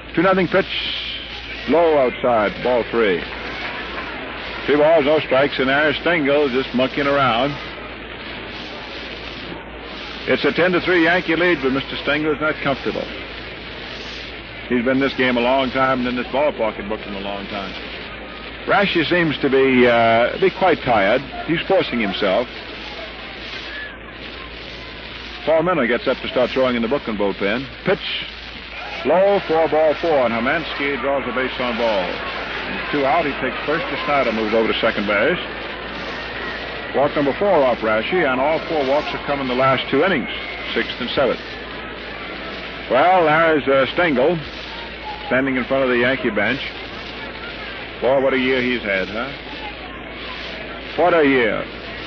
2-0 pitch. Low outside. Ball 3. 3 balls, no strikes, and there's Stengel just monkeying around. It's a 10-3 Yankee lead, but Mr. Stengel is not comfortable. He's been in this game a long time and in this ballpark in Brooklyn a long time. Rashi seems to be quite tired. He's forcing himself. Paul Miller gets up to start throwing in the Brooklyn bullpen. Pitch. Low, 4-4, and Hermansky draws a base on ball. And 2 out, he takes first to Snyder, moves over to second base. Walk number 4 off Rashi, and all 4 walks have come in the last 2 innings, 6th and 7th. Well, there's Stengel standing in front of the Yankee bench. Boy, what a year he's had, huh? What a year.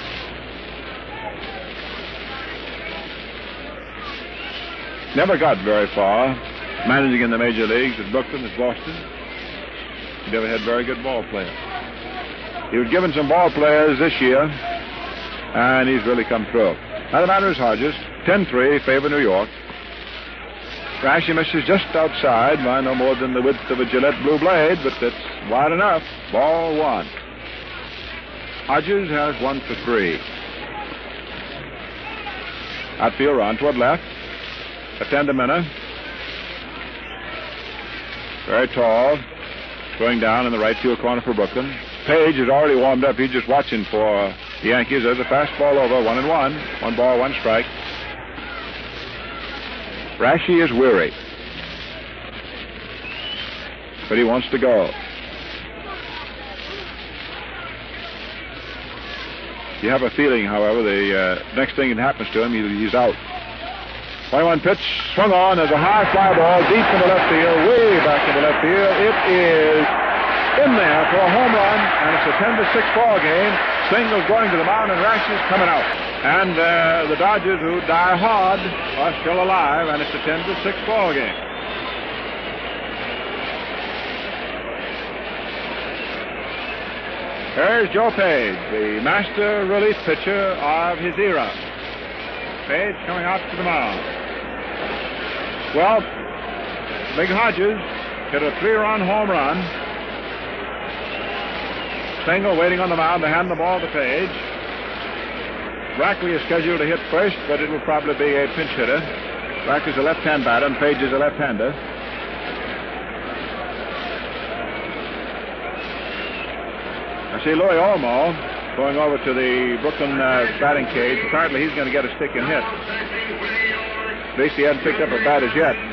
Never got very far managing in the major leagues at Brooklyn, at Boston. He never had very good ball players. He was given some ball players this year, and he's really come through. Now the matter is Hodges, 10-3, favor New York. Rashi misses just outside by no more than the width of a Gillette blue blade, but that's wide enough. Ball 1. Hodges has 1 for 3. Outfield run toward left. Attend a minute. Very tall. Going down in the right field corner for Brooklyn. Page is already warmed up. He's just watching for the Yankees. There's a fastball over. 1-1. 1 ball, 1 strike. Rashi is weary, but he wants to go. You have a feeling, however, the next thing that happens to him, he's out. 1-1 pitch, swung on. There's a high fly ball deep in the left field, way back in the left field. It is in there for a home run, and it's a 10-6 ball game. Stengel's going to the mound, and Rashi's coming out. And the Dodgers, who die hard, are still alive, and it's a 10-6 ball game. Here's Joe Page, the master relief pitcher of his era. Page coming out to the mound. Well, Big Hodges hit a 3-run home run. Stengel waiting on the mound to hand the ball to Page. Rackley is scheduled to hit first, but it will probably be a pinch hitter. Rackley's a left-hand batter, and Page is a left-hander. I see Louis Olmo going over to the Brooklyn batting cage. Apparently he's going to get a stick and hit. At least he hasn't picked up a bat as yet.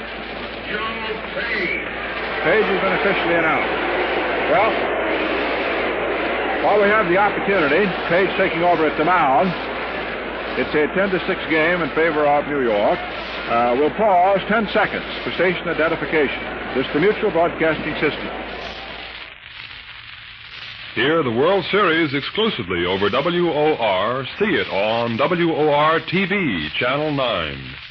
Page has been officially announced. Well, while we have the opportunity, Page taking over at the mound. It's a 10-6 game in favor of New York. We'll pause 10 seconds for station identification. This is the Mutual Broadcasting System. Hear the World Series exclusively over WOR. See it on WOR TV, Channel 9.